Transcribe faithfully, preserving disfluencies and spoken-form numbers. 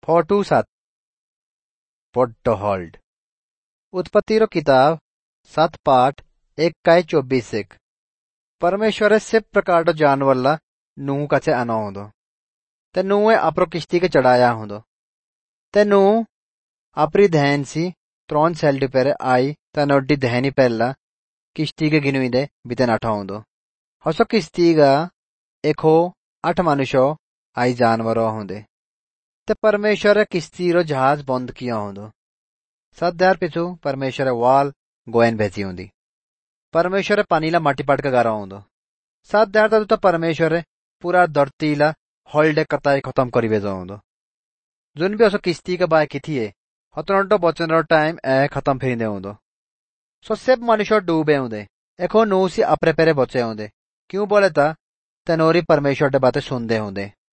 Photo सात फोटोहोल्ड उत्पत्ति रो किताब सात पाठ एक काई चौबीस एक परमेश्वरे से प्रकार जानवर ला नूह काचे आना होंदो ते नूहे अपरो किश्ती के चढ़ाया होंदो ते नूह अपरी दहन सी त्रोन सैलडी पेरे आई ते नोड्डी दहनी पहला किश्ती के गिनुई दे बिते नाठा होंदो हसो किश्ती गा एको आठ मनुष्यो आई जानवरो होंदे ते परमेश्वरे किश्ती रो जहाज बंद किया होंदो सात द्यार पिछू परमेश्वरे वाल गोयन भेजी होंदी परमेश्वरे पानी ला माटी पाट के गारा होंदो सात द्यार तक तो परमेश्वरे पूरा धरती ला हॉलिडे कताई खत्म करी भेजो होंदो जुन भी असो किश्ती के बाय किथी है हतनोटो बचन रो टाइम ए खत्म फिरिंदे होंदो सो सब मनुष्य डूबे होंदे एको नूह सी अपरे पेरे बचे होंदे क्यों बोले ता तेनोरी परमेश्वर दे बातें सुनदे होंदे।